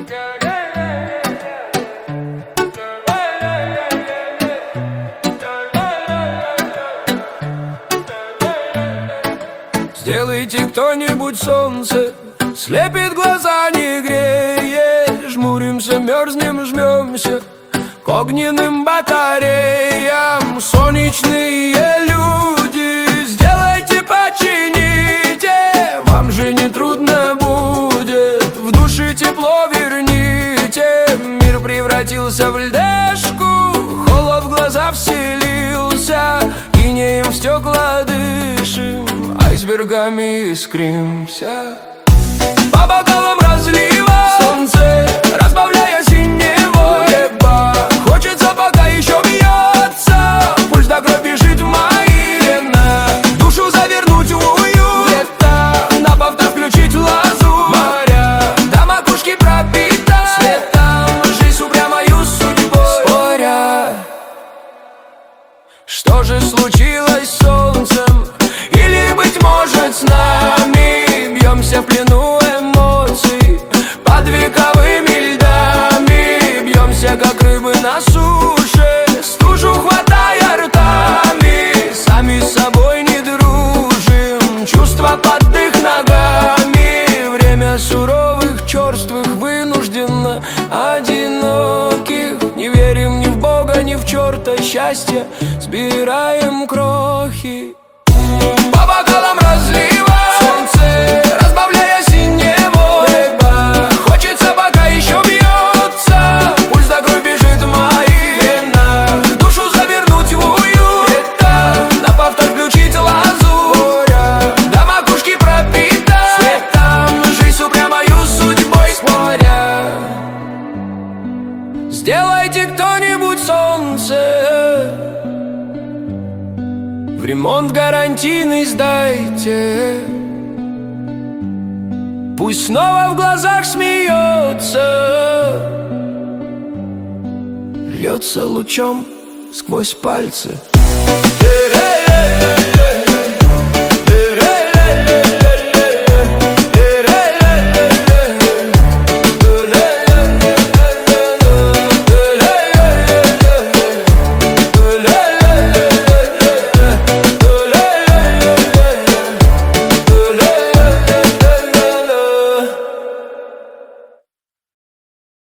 Сделайте кто-нибудь солнце, слепит глаза, не греет. Жмуримся, мерзнем, жмемся к огненным батареям. Солнечные люди, сделайте, почините. Вам же не трудно будет, в душе тепло верните. Мир превратился в льдешку, холод в глаза вселился. Инеем в стекла дышим, айсбергами искримся. По бокалам разлива солнце, разбавляя синего неба. Хочется, пока еще бьется, пульс до крови бежит в мои вена. Душу завернуть в уют лета, на повтор включить лазу моря. До макушки пропита светом, жизнь упрямою судьбой споря. Что же случилось с солнцем? Или, быть может, с нами бьемся в плену эмоций под вековыми льдами. Бьемся, как рыбы на суше, стужу хватая ртами. Сами с собой не дружим, чувства под их ногами. Время суровых, черствых, вынужденно одиноких. Не верим ни в Бога, ни в черта счастья, собираем крохи. По бокалам разлива солнце, разбавляя синего неба. Хочется, пока еще бьется, пульс до крови бежит в мои вена. Душу завернуть в уют лета, на повтор включить лазу моря. До макушки пропита светом, жизнь упрямою судьбой споря. Сделайте кто-нибудь солнце, в ремонт гарантийный сдайте. Пусть снова в глазах смеется, льется лучом сквозь пальцы.